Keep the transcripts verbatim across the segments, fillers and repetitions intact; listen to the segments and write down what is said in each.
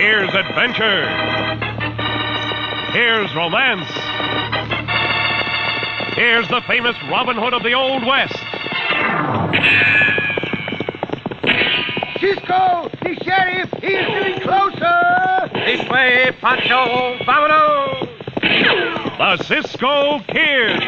Here's adventure. Here's romance. Here's the famous Robin Hood of the Old West. Cisco, the sheriff, he is getting closer. This way, Pancho, vámonos. The Cisco Kid.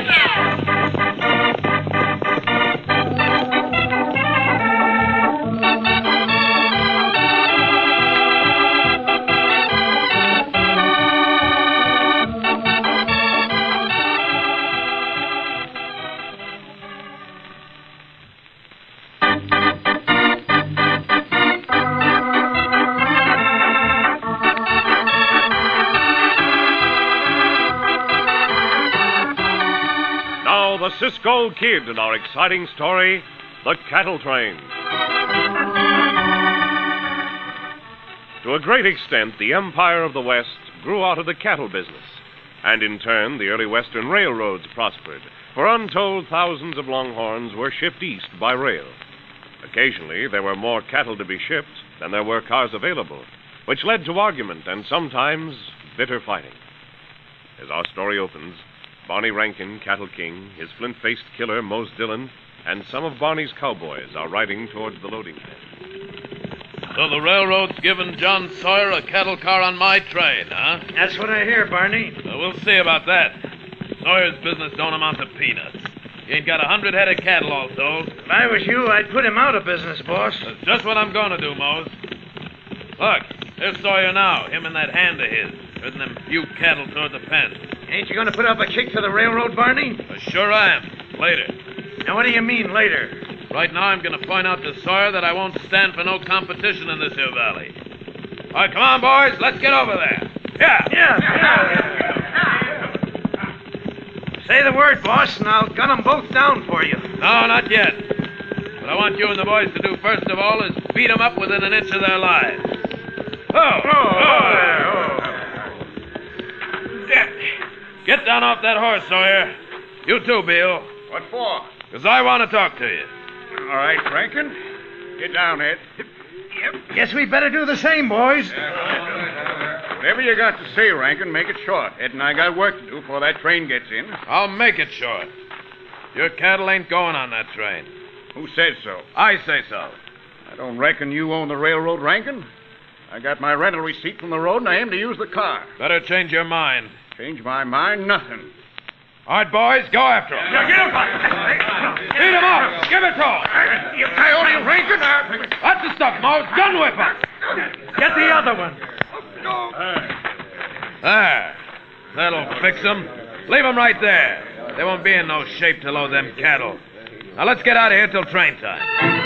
The Cisco Kid in our exciting story, The Cattle Train. To a great extent, the empire of the West grew out of the cattle business, and in turn, the early Western railroads prospered, for untold thousands of longhorns were shipped east by rail. Occasionally, there were more cattle to be shipped than there were cars available, which led to argument and sometimes bitter fighting. As our story opens, Barney Rankin, Cattle King, his flint-faced killer, Mose Dillon, and some of Barney's cowboys are riding towards the loading pen. So the railroad's given John Sawyer a cattle car on my train, huh? That's what I hear, Barney. Well, we'll see about that. Sawyer's business don't amount to peanuts. He ain't got a hundred head of cattle all told. If I was you, I'd put him out of business, boss. That's just what I'm going to do, Mose. Look, there's Sawyer now, him and that hand of his, herding them few cattle toward the pen. Ain't you going to put up a kick for the railroad, Barney? Uh, sure I am. Later. Now, what do you mean, later? Right now, I'm going to point out to Sawyer that I won't stand for no competition in this here valley. All right, come on, boys. Let's get over there. Yeah. Yeah. yeah. Say the word, boss, and I'll gun them both down for you. No, not yet. What I want you and the boys to do first of all is beat them up within an inch of their lives. Oh! Oh! oh, oh. Get down off that horse, Sawyer. You too, Bill. What for? Because I want to talk to you. All right, Rankin. Get down, Ed. Yep. Guess we better do the same, boys. Whatever you got to say, Rankin, make it short. Ed and I got work to do before that train gets in. I'll make it short. Your cattle ain't going on that train. Who says so? I say so. I don't reckon you own the railroad, Rankin. I got my rental receipt from the road, and I aim to use the car. Better change your mind. Change my mind? Nothing. All right, boys, go after him. Now, get him! Beat him up! Give it to him! You coyote, Rankin! That's the stuff, Mose. Gun whip him! Get the other one. There. That'll fix them. Leave them right there. They won't be in no shape to load them cattle. Now, let's get out of here till train time.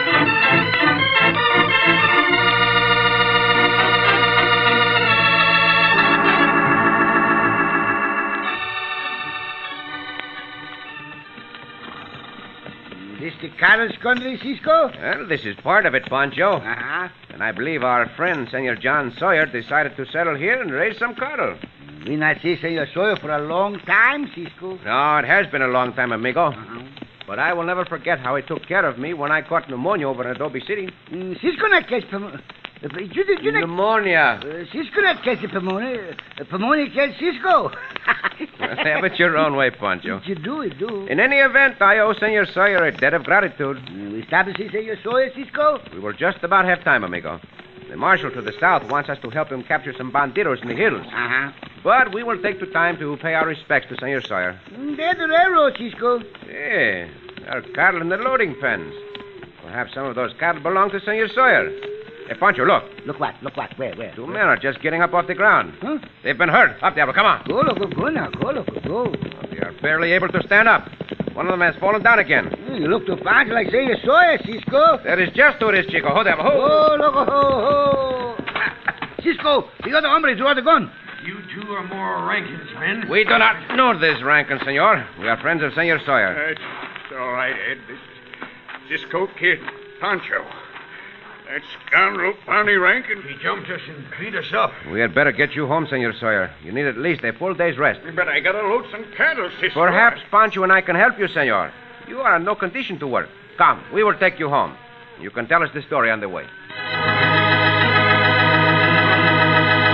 Is this the cattle's country, Cisco? Well, this is part of it, Pancho. Uh-huh. And I believe our friend, Senor John Sawyer, decided to settle here and raise some cattle. We not see Senor Sawyer for a long time, Cisco. No, it has been a long time, amigo. Uh-huh. But I will never forget how he took care of me when I caught pneumonia over in Adobe City. Mm, Cisco not catch pneumonia. Uh, you, you, you not... Pneumonia. Uh, Cisco not catch the pneumonia. Uh, pneumonia catch Cisco. Have it your own way, Pancho. You do, you do. In any event, I owe Senor Sawyer a debt of gratitude. Uh, we stop to see Senor Sawyer, Cisco? We will just about have time, amigo. The marshal to the south wants us to help him capture some bandidos in the hills. Uh-huh. But we will take the time to pay our respects to Senor Sawyer. Mm, they're the railroad, Cisco. Yeah, there are cattle in the loading pens. Perhaps some of those cattle belong to Senor Sawyer. Hey, Pancho, look. Look what? Look what? Where, where? Two men are just getting up off the ground. Huh? They've been hurt. Up, Diablo, come on. Go, look, go, go now. Go, look, go. They are barely able to stand up. One of them has fallen down again. Mm, you look too fast like Senor Sawyer, Cisco. That is just who it is, Chico. Ho, Diablo, ho. Oh, look, ho, ho. Cisco, the other hombre drew the gun. You two are more Rankin's men. We do not know this, Rankin, senor. We are friends of Senor Sawyer. It's, it's all right, Ed. This is Cisco Kid, Pancho. That scoundrel, Barney Rankin. He jumped us and beat us up. We had better get you home, Senor Sawyer. You need at least a full day's rest. But I gotta load some cattle, Cisco. Perhaps Pancho and I can help you, senor. You are in no condition to work. Come, we will take you home. You can tell us the story on the way.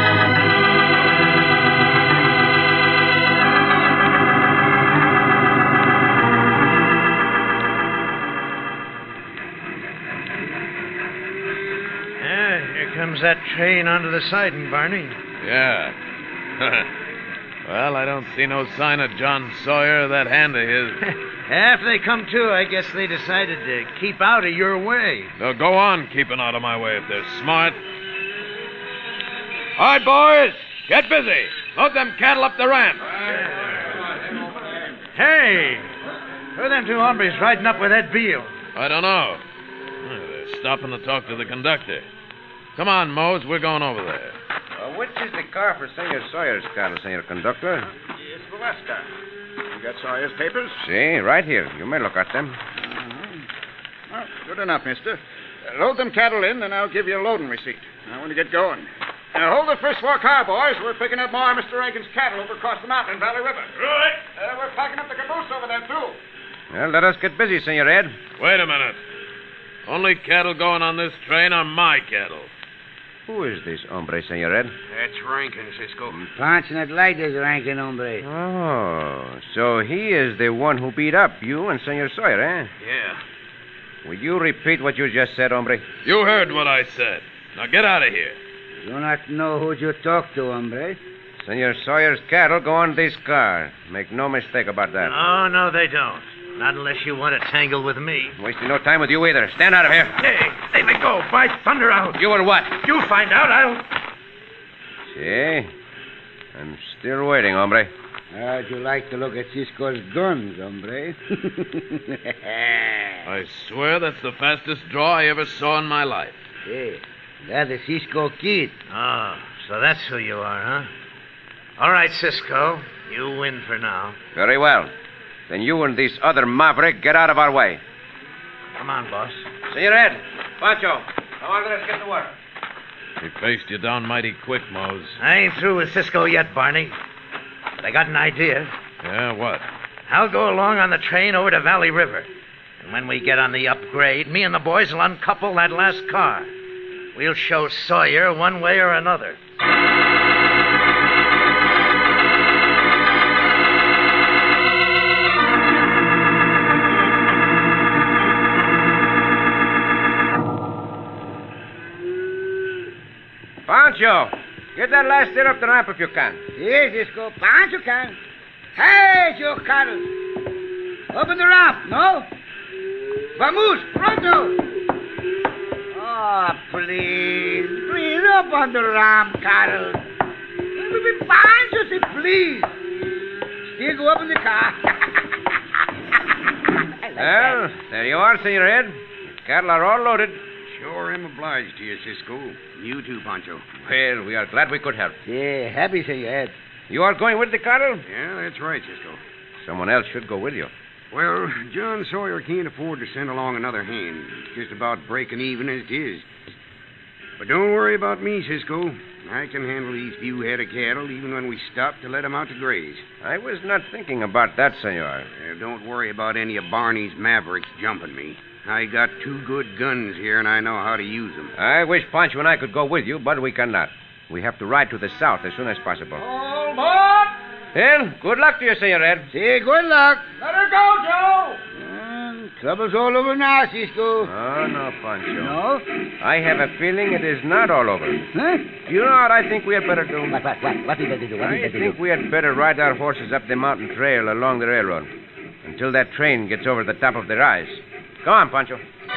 comes that train onto the siding, Barney. Yeah. Well, I don't see no sign of John Sawyer or that hand of his. After they come to, I guess they decided to keep out of your way. They'll go on keeping out of my way if they're smart. All right, boys, get busy. Load them cattle up the ramp. Hey, who are them two hombres riding up with Ed Beale? I don't know. They're stopping to talk to the conductor. Come on, Mose, we're going over there. Uh, which is the car for Senor Sawyer's cattle, Senor Conductor? It's the last car. You got Sawyer's papers? See, right here. You may look at them. Mm-hmm. Well, good enough, mister. Uh, load them cattle in, then I'll give you a loading receipt. I want to get going. Now, hold the first floor car, boys. We're picking up more of Mister Rankin's cattle over across the mountain in Valley River. Right. Uh, we're packing up the caboose over there, too. Well, let us get busy, Senor Ed. Wait a minute. Only cattle going on this train are my cattle. Who is this hombre, Senor Ed? That's Rankin, Cisco. Punch not like this Rankin hombre. Oh, so he is the one who beat up you and Senor Sawyer, eh? Yeah. Will you repeat what you just said, hombre? You heard what I said. Now get out of here. Do not know who you talk to, hombre. Senor Sawyer's cattle go on this car. Make no mistake about that. Oh, no, they don't. Not unless you want to tangle with me. Wasting no time with you either. Stand out of here. Hey, let me go. By thunder out. You or what? You'll find out. I'll... See? I'm still waiting, hombre. How'd you like to look at Cisco's guns, hombre? I swear that's the fastest draw I ever saw in my life. Hey, that's the Cisco Kid. Oh, so that's who you are, huh? All right, Cisco. You win for now. Very well. Then you and this other maverick get out of our way. Come on, boss. Senor Ed, Pancho, come on, let's get to work. He faced you down mighty quick, Mose. I ain't through with Cisco yet, Barney. But I got an idea. Yeah, what? I'll go along on the train over to Valley River. And when we get on the upgrade, me and the boys will uncouple that last car. We'll show Sawyer one way or another. Pancho, get that last steer up the ramp if you can. Yes, Cisco. Pancho can. Hey, you cattle. Open the ramp, no? Vamos, pronto. Oh, please. Please, open the ramp, cattle. Pancho, say please. Still go up in the car. like Well, that. there you are, Senor Ed. The cattle are all loaded. Sure am obliged to you, Cisco. You too, Pancho. Well, we are glad we could help. Yeah, happy, Senor Ed. You are going with the cattle? Yeah, that's right, Cisco. Someone else should go with you. Well, John Sawyer can't afford to send along another hand. It's just about breaking even as it is. But don't worry about me, Cisco. I can handle these few head of cattle even when we stop to let them out to graze. I was not thinking about that, Senor. Uh, don't worry about any of Barney's mavericks jumping me. I got two good guns here, and I know how to use them. I wish Pancho and I could go with you, but we cannot. We have to ride to the south as soon as possible. Hold on. Well, good luck to you, Senor Ed. Say good luck. Let her go, Joe! Mm, trouble's all over now, Cisco. Oh, no, Pancho. No? I have a feeling it is not all over. Huh? Do you know what I think we had better do? What, what, what? What did they do? What I did they think do? we had better ride our horses up the mountain trail along the railroad until that train gets over the top of the rise. Go on, Pancho.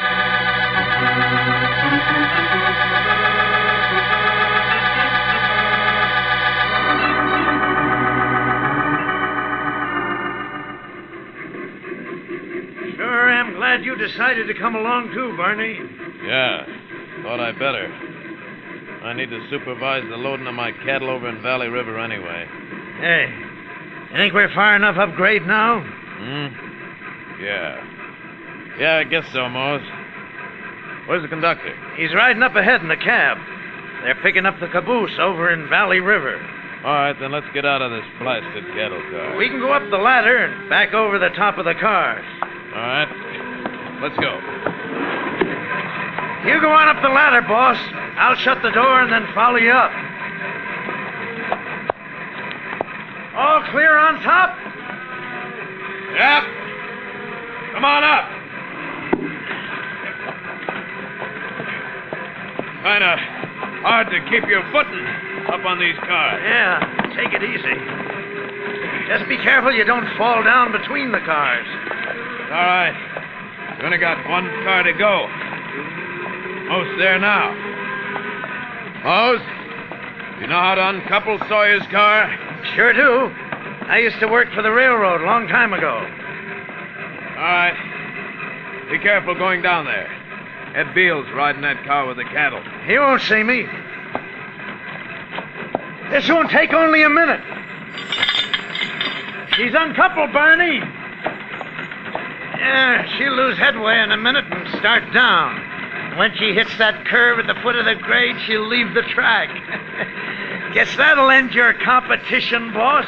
Sure am glad you decided to come along too, Barney. Yeah, thought I better. I need to supervise the loading of my cattle over in Valley River anyway. Hey, you think we're far enough upgrade now? Hmm? Yeah. Yeah, I guess so, Mose. Where's the conductor? He's riding up ahead in the cab. They're picking up the caboose over in Valley River. All right, then let's get out of this blasted cattle car. We can go up the ladder and back over the top of the cars. All right, let's go. You go on up the ladder, boss. I'll shut the door and then follow you up. All clear on top? Yep. Come on up. Kinda Hard to keep your footing up on these cars. Yeah, take it easy. Just be careful you don't fall down between the cars. All right. We've only got one car to go. Most there now. Most, you know how to uncouple Sawyer's car? Sure do. I used to work for the railroad a long time ago. All right. Be careful going down there. Ed Beale's riding that car with the cattle. He won't see me. This won't take only a minute. She's uncoupled, Barney. Yeah, she'll lose headway in a minute and start down. When she hits that curve at the foot of the grade, she'll leave the track. Guess that'll end your competition, boss.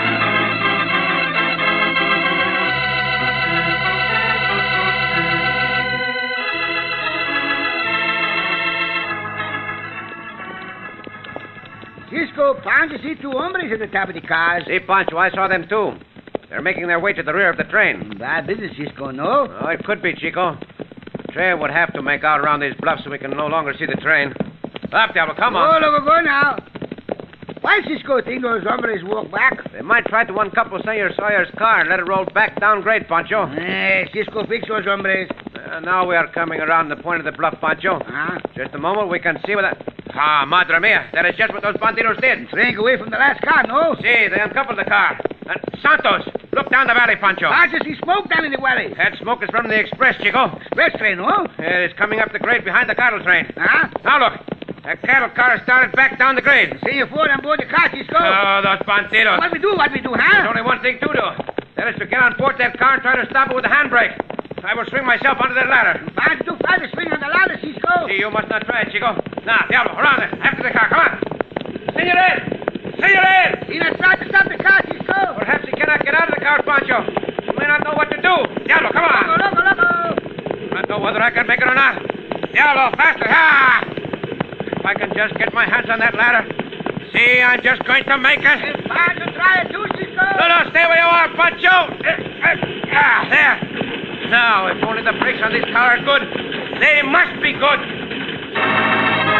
Cisco, Pancho, see two hombres at the top of the cars. See, Pancho, I saw them too. They're making their way to the rear of the train. Bad business, Cisco, no? Oh, it could be, Chico. The train would have to make out around these bluffs so we can no longer see the train. Up, Diablo, come Oh, on. look, go now. Why Cisco think those hombres walk back? They might try to uncouple Senor Sawyer's car and let it roll back down grade, Pancho. Eh, Cisco fix those hombres. Uh, now we are coming around the point of the bluff, Pancho. Huh? Just a moment, we can see what that... Ah, madre mia, that is just what those bandidos did. Train away from the last car, no? See, they uncoupled the car. Uh, Santos, look down the valley, Pancho. Pancho, see smoke down in the valley. That smoke is from the express, Chico. Express train, no? It is coming up the grade behind the cattle train. Huh? Now look, that cattle car has started back down the grade. Senor Ford on board the car, Cisco. Oh, those bandidos. What we do, what we do, There's huh? only one thing to do. That is to get on board that car and try to stop it with a handbrake. I will swing myself onto that ladder. Pancho, too far to swing on the ladder, Cisco. See, you must not try it, Chico. Now, Diablo, around there. After the car, come on. Senor Ed! Senor Ed! He not try to stop the car, Cisco. Perhaps he cannot get out of the car, Pancho. He may not know what to do. Diablo, come on. Loco, loco, loco. I don't know whether I can make it or not. Diablo, faster. Ah! If I can just get my hands on that ladder. See, I'm just going to make it. Pancho, try it too, Cisco. No, no, stay where you are, Pancho. Ah, there. Now, if only the brakes on this car are good. They must be good.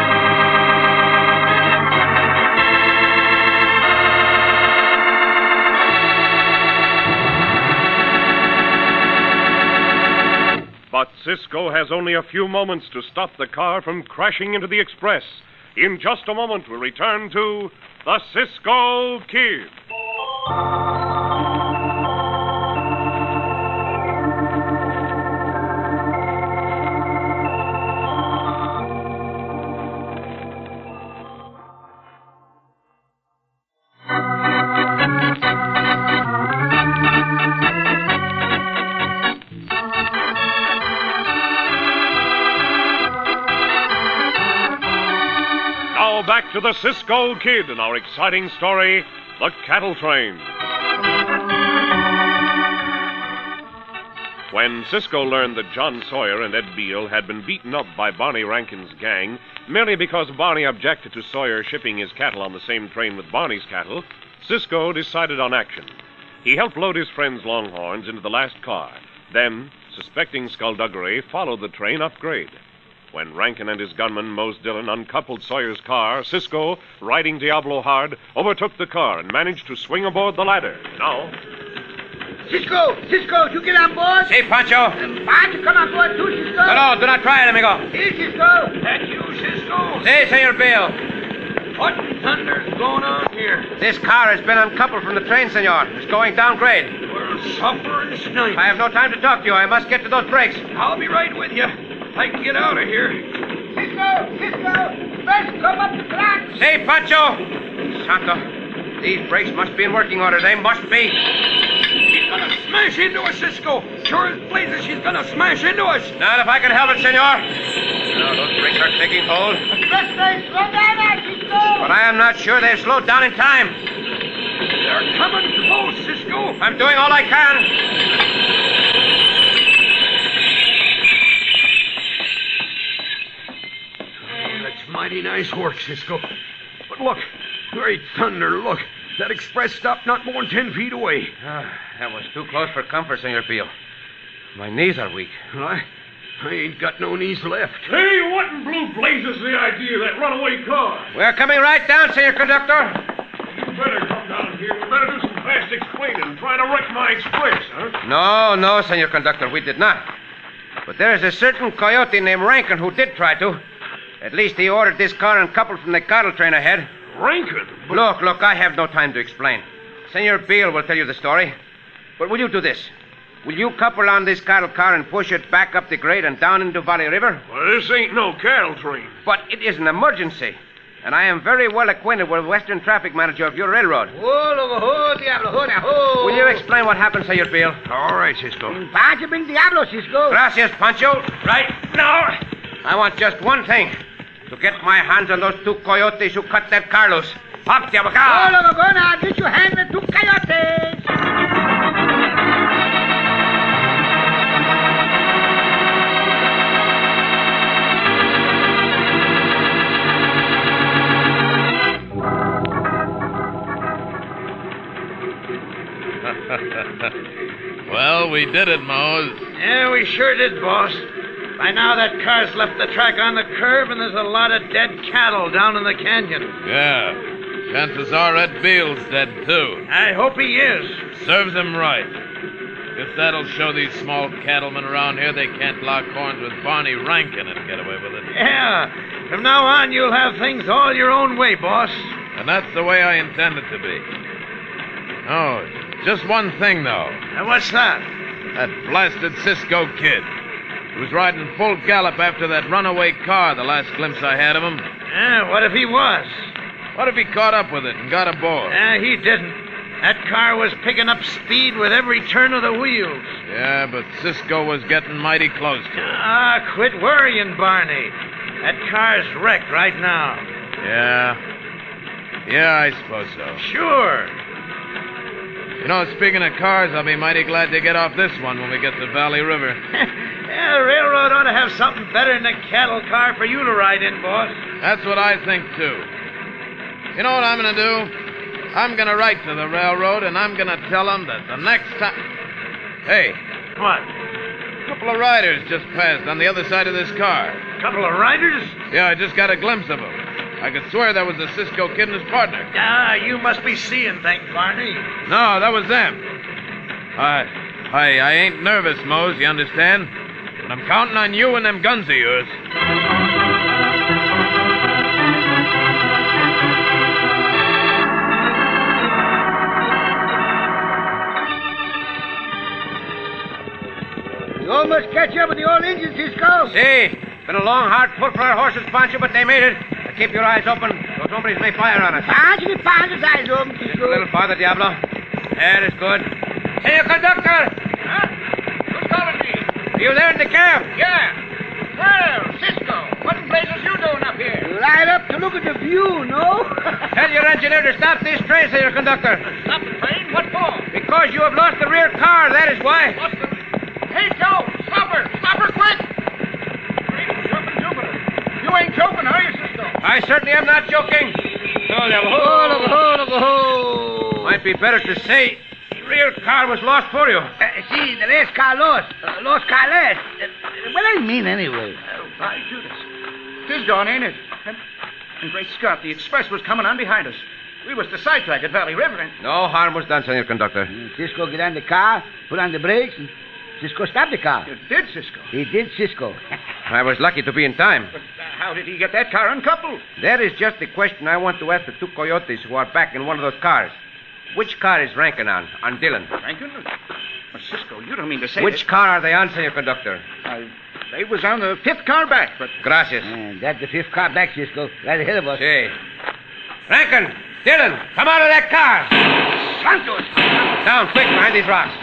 But Cisco has only a few moments to stop the car from crashing into the express. In just a moment, we'll return to the Cisco Kid. Back to the Cisco Kid and our exciting story, The Cattle Train. When Cisco learned that John Sawyer and Ed Beale had been beaten up by Barney Rankin's gang merely because Barney objected to Sawyer shipping his cattle on the same train with Barney's cattle, Cisco decided on action. He helped load his friend's Longhorns into the last car, then, suspecting skullduggery, followed the train up grade. When Rankin and his gunman, Mose Dillon, uncoupled Sawyer's car, Cisco, riding Diablo hard, overtook the car and managed to swing aboard the ladder. Now... Cisco, Cisco, you get on board? See, Pancho. Um, Pancho, come on board too, Cisco. No, no, do not try it, amigo. Here, Cisco. That you, Cisco? See, Senor Beale. What in thunder's going on here? This car has been uncoupled from the train, senor. It's going down grade. We're suffering tonight. I have no time to talk to you. I must get to those brakes. I'll be right with you. I can get out of here. Cisco, Cisco, first come up the track. See, Pancho. Santo, these brakes must be in working order. They must be. She's gonna smash into us, Cisco. Sure as blazes, she's gonna smash into us. Not if I can help it, senor. No, those brakes are taking hold. Express train, slow down now, Cisco. But I am not sure they've slowed down in time. They're coming close, Cisco. I'm doing all I can. That's mighty nice work, Cisco. But look, great thunder, look. That express stopped not more than ten feet away. Ah, that was too close for comfort, Senor Beale. My knees are weak. Well, I, I ain't got no knees left. Hey, what in blue blazes is the idea of that runaway car? We're coming right down, Senor Conductor. You better come down here. You better do some fast explaining. Try to wreck my express, huh? No, no, Senor Conductor, we did not. But there is a certain coyote named Rankin who did try to. At least he ordered this car uncoupled from the cattle train ahead. Rankin? But... Look, look, I have no time to explain. Senor Beale will tell you the story. But will you do this? Will you couple on this cattle car and push it back up the grade and down into Valley River? Well, this ain't no cattle train. But it is an emergency. And I am very well acquainted with the Western traffic manager of your railroad. Oh, loco, oh, Diablo, oh, now, oh. Will you explain what happened, Senor Beale? All right, Cisco. Pancho bin Diablo, Cisco. Gracias, Pancho. Right now, I want just one thing. To get my hands on those two coyotes who cut that car loose. Up, Diablo. Oh, loco, go now. Get your hand on the two coyotes. Well, we did it, Mose. Yeah, we sure did, boss. By now, that car's left the track on the curve, and there's a lot of dead cattle down in the canyon. Yeah. Chances are Ed Beale's dead, too. I hope he is. Serves him right. Guess that'll show these small cattlemen around here they can't lock horns with Barney Rankin and get away with it. Yeah. From now on, you'll have things all your own way, boss. And that's the way I intend it to be. Oh, just one thing, though. And what's that? That blasted Cisco kid. He was riding full gallop after that runaway car the last glimpse I had of him. Yeah, what if he was? What if he caught up with it and got aboard? Yeah, he didn't. That car was picking up speed with every turn of the wheels. Yeah, but Cisco was getting mighty close to it. Ah, quit worrying, Barney. That car's wrecked right now. Yeah. Yeah, I suppose so. Sure. You know, speaking of cars, I'll be mighty glad to get off this one when we get to Valley River. Yeah, the railroad ought to have something better than a cattle car for you to ride in, boss. That's what I think, too. You know what I'm going to do? I'm going to write to the railroad, and I'm going to tell them that the next time... Hey. What? A couple of riders just passed on the other side of this car. Couple of riders? Yeah, I just got a glimpse of them. I could swear that was the Cisco kid and his partner. Ah, you must be seeing things, Barney. No, that was them. I, I, I ain't nervous, Mose, you understand? But I'm counting on you and them guns of yours. You almost catch up with the old engine, Cisco. See, been a long, hard pull for our horses, Pancho, but they made it. Now keep your eyes open. Those hombres may fire on us. Pancho, the Pancho's eyes open, Just Cisco. a little farther, Diablo. That is good. Senor Conductor! Huh? Who's calling me? Are you there in the cab? Yeah. Well, Cisco, what in blazes you doing up here? You ride up to look at the view, no? Tell your engineer to stop this train, Senor Conductor. Stop the train? What for? Because you have lost the rear car, that is why. What's the... Hey, Joe, stop her. Stop her quick. Great jumping Jupiter. You ain't joking, are you, Cisco? I certainly am not joking. Oh, Diablo. Oh, look, oh, look, oh. Might be better to say the rear car was lost for you. Uh, see, the last car lost. Uh, lost car last. Uh, what I mean, anyway? Oh, by Judas. Tis gone, ain't it? And, and great Scott, the express was coming on behind us. We was to sidetrack at Valley River and... No harm was done, Senor Conductor. Uh, Cisco get on the car, put on the brakes, and Cisco stopped the car. You did, Cisco. He did, Cisco. I was lucky to be in time. But uh, how did he get that car uncoupled? That is just the question I want to ask the two coyotes who are back in one of those cars. Which car is Rankin on? On Dillon. Rankin? Well, Cisco, you don't mean to say Which that... car are they on, Senor Conductor? Uh, they was on the fifth car back, but... Gracias. And that's the fifth car back, Cisco. Right ahead of us. See. Rankin! Dillon! Come out of that car! Santos! Down, quick, behind these rocks.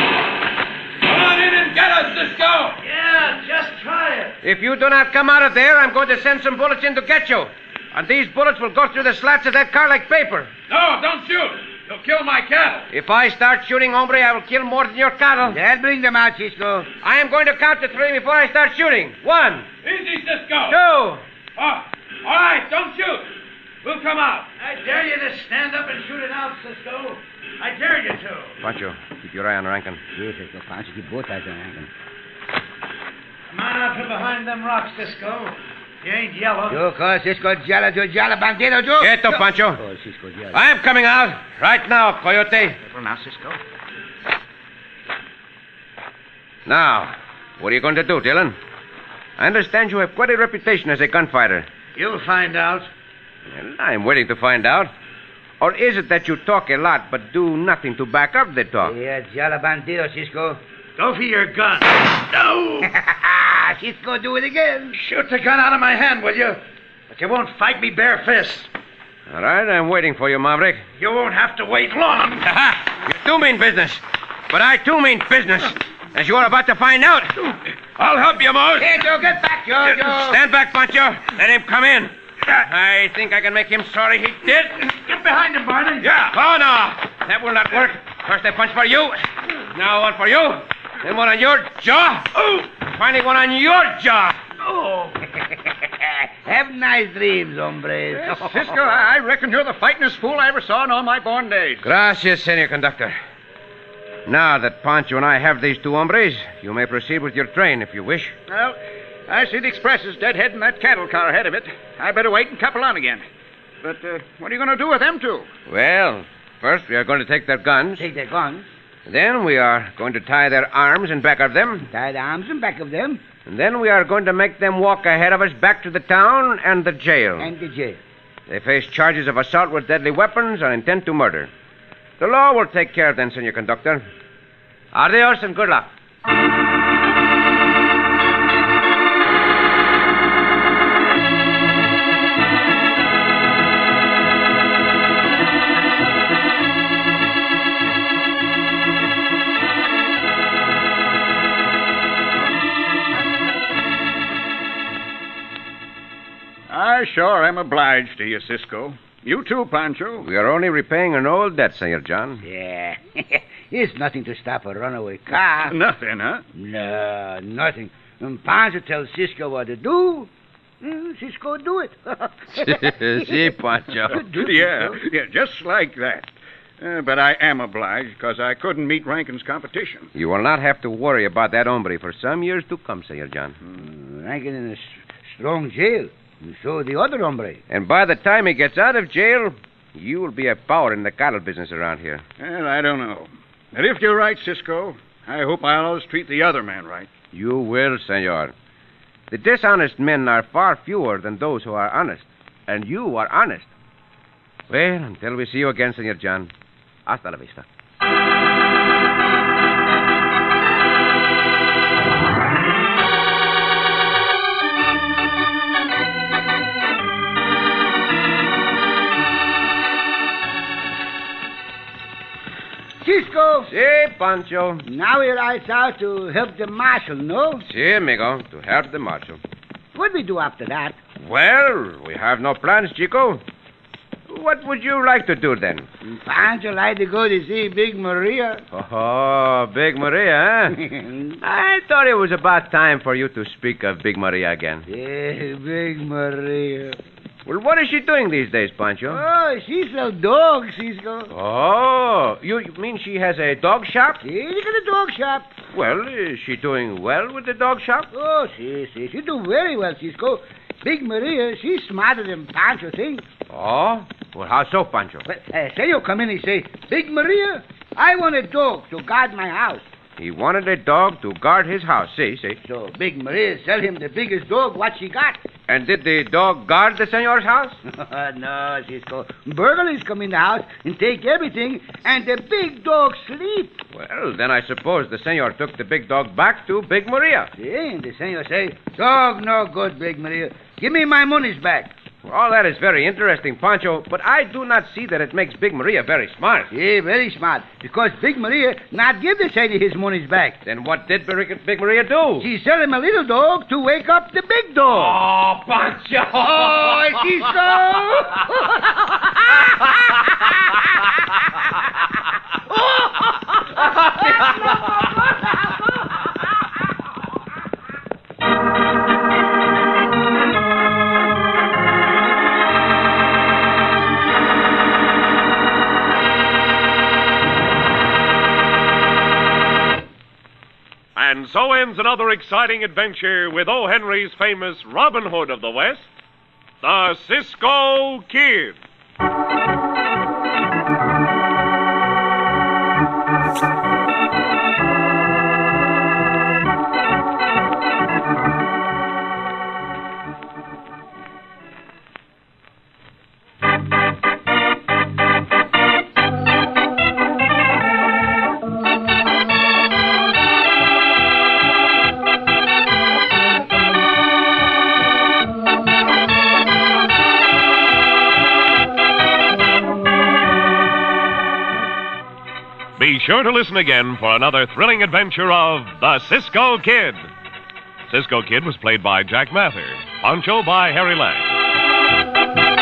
Come on in and get us, Cisco! Yeah, just try it. If you do not come out of there, I'm going to send some bullets in to get you. And these bullets will go through the slats of that car like paper. No, don't shoot. You'll kill my cattle. If I start shooting, hombre, I will kill more than your cattle. That'll bring them out, Cisco. I am going to count to three before I start shooting. One, Easy, Cisco. two. Oh, all right, don't shoot. We'll come out. I dare you to stand up and shoot it out, Cisco. I dare you to. Pancho, keep your eye on Rankin. Yes, Cisco. Pancho, keep both eyes on Rankin. Come on out from behind them rocks, Cisco. You ain't yellow. You call Cisco Jala to Jala Bandito, you? Quieto, Pancho. Oh, Cisco Jala. I'm coming out. Right now, Coyote. Well, now, Cisco. Now, what are you going to do, Dillon? I understand you have quite a reputation as a gunfighter. You'll find out. Well, I'm waiting to find out. Or is it that you talk a lot but do nothing to back up the talk? Yeah, Jala Bandito, Cisco. Go for your gun. No! Cisco, do it again. Shoot the gun out of my hand, will you? But you won't fight me bare fist. All right, I'm waiting for you, Maverick. You won't have to wait long. Aha! You do mean business. But I too mean business. As you are about to find out. I'll help you, Mose. Here, Joe, get back, Joe, Joe. Stand back, Pancho. Let him come in. I think I can make him sorry he did. Get behind him, Barney. Yeah. Oh, no. That will not work. First a punch for you. Now one for you. Then one on your jaw. Oh. Finally one on your jaw. Oh. Have nice dreams, hombres. Yes, Cisco, I I reckon you're the fightingest fool I ever saw in all my born days. Gracias, Senor Conductor. Now that Pancho and I have these two hombres, you may proceed with your train if you wish. Well, I see the express is deadheading that cattle car ahead of it. I better wait and couple on again. But uh, what are you going to do with them two? Well, first we are going to take their guns. Take their guns, Then we are going to tie their arms in back of them. tie the arms in back of them, And then we are going to make them walk ahead of us back to the town and the jail. and the jail. They face charges of assault with deadly weapons and intent to murder. The law will take care of them, Senor Conductor. Adios and good luck. I sure am obliged to you, Cisco. You too, Pancho. We are only repaying an old debt, Senor John. Yeah. It's nothing to stop a runaway car. Nothing, huh? No, nothing. When Pancho tells Cisco what to do, mm, Cisco do it. Si, Pancho. Do it, Yeah, Cisco. yeah, just like that. Uh, but I am obliged because I couldn't meet Rankin's competition. You will not have to worry about that hombre for some years to come, Senor John. Mm, Rankin in a s- strong jail. And so the other hombre. And by the time he gets out of jail, you will be a power in the cattle business around here. Well, I don't know. But if you're right, Cisco, I hope I'll always treat the other man right. You will, Senor. The dishonest men are far fewer than those who are honest. And you are honest. Well, until we see you again, Senor John. Hasta la vista. Cisco, Si, Pancho. now he rides out to help the marshal, no? Si, amigo. To help the marshal. What we do after that? Well, we have no plans, Chico. What would you like to do then? Pancho like to go to see Big Maria. Oh, Big Maria, huh? I thought it was about time for you to speak of Big Maria again. Yeah, Big Maria. Well, what is she doing these days, Pancho? Oh, she sells dogs, Cisco. Oh, you you mean she has a dog shop? See, look at the dog shop. Well, is she doing well with the dog shop? Oh, see, see, she do very well, Cisco. Big Maria, she's smarter than Pancho thinks. Oh? Well, how so, Pancho? But uh, Senor come in and say, Big Maria, I want a dog to guard my house. He wanted a dog to guard his house. See, see. So Big Maria sell him the biggest dog what she got. And did the dog guard the senor's house? No, Cisco. Burglars come in the house and take everything, and the big dog sleep. Well, then I suppose the senor took the big dog back to Big Maria. See, and the senor say, dog no good, Big Maria. Give me my monies back. All that is very interesting, Pancho, but I do not see that it makes Big Maria very smart. Yeah, very smart. Because Big Maria not give the senor his monies back. Then what did Big Big Maria do? She sell him a little dog to wake up the big dog. Oh, Pancho! Oh, And so ends another exciting adventure with O. Henry's famous Robin Hood of the West, the Cisco Kid. Be sure to listen again for another thrilling adventure of the Cisco Kid. Cisco Kid was played by Jack Mather, Pancho by Harry Lang.